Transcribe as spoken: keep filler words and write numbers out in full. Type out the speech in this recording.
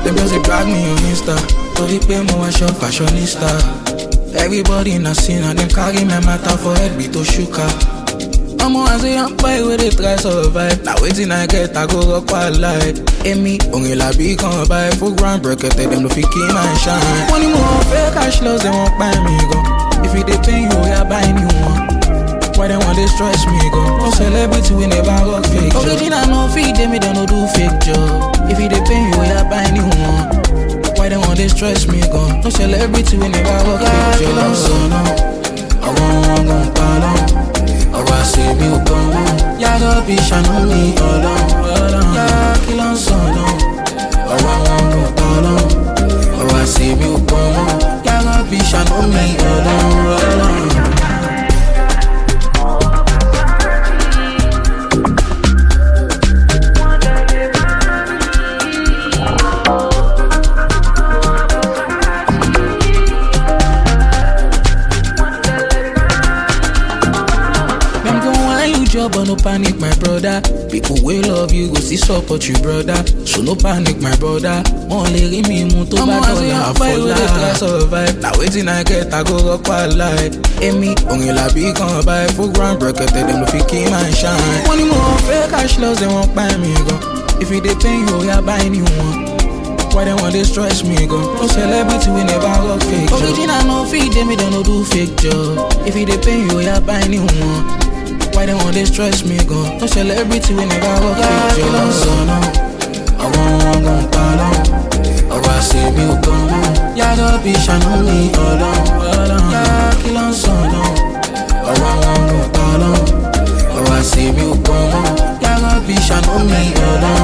Them just they drag me on Insta. Torí pé mo wá shop fashionista. Everybody na sin and them carry my matter for head be to shuka. I'm a say I'm boy where they try survive. Now waiting I get I go rock wild life. Amy, only la be come by full ground breaker. Tell them no fi keep my shine. Money more fake cash loss they won't buy me go. If it they pay you, we are buying you one. Why they want to stress me go? No celebrity we never rock fake. Original no feed them, me don't no do fake job. If it they pay you, we are buying you one. Why they want to stress me go? No celebrity we never rock fake job. So no, I won't go down. Ọ̀rọ̀ àṣírí ò gbọ́n mọ́. Yàrá bí ṣàánú ní ọlọ́run. Yàrá kí ló ń sọ̀nà. Ọ̀rọ̀ àwọn kò tọ́lọ́. Ọ̀rọ̀ àṣírí ò gbọ́n mọ́. Yàrá bí ṣàánú ní ọlọ́run. But no panic, my brother. People will love you, go see support you, brother. So no panic, my brother. Only give me moto bad dollar for life. Survive. Now waiting I get, I go rock wild life. Amy, only la be come by full ground breaker. Tell them no fi keep my shine. Money more fake cash loss, they won't buy me go. If it they pay you, we are buying you one. Why they want to stress me go? No celebrity we never rock fake job. Original no feed them, me don't no do fake job. If it they pay you, we are buying you one. Why they want to stress me go? No celebrity we never rock fake job. So no, I won't go down. Ọ̀rọ̀ àṣírí ò gbọ́n mọ́. Yàrá bí ṣàánú ní ọlọ́run. Yàrá kí ló ń sọ̀nà. Ọ̀rọ̀ àwọn kò tọ́lọ́. Ọ̀rọ̀ àṣírí ò gbọ́n mọ́. Yàrá bí ṣàánú ní ọlọ́run.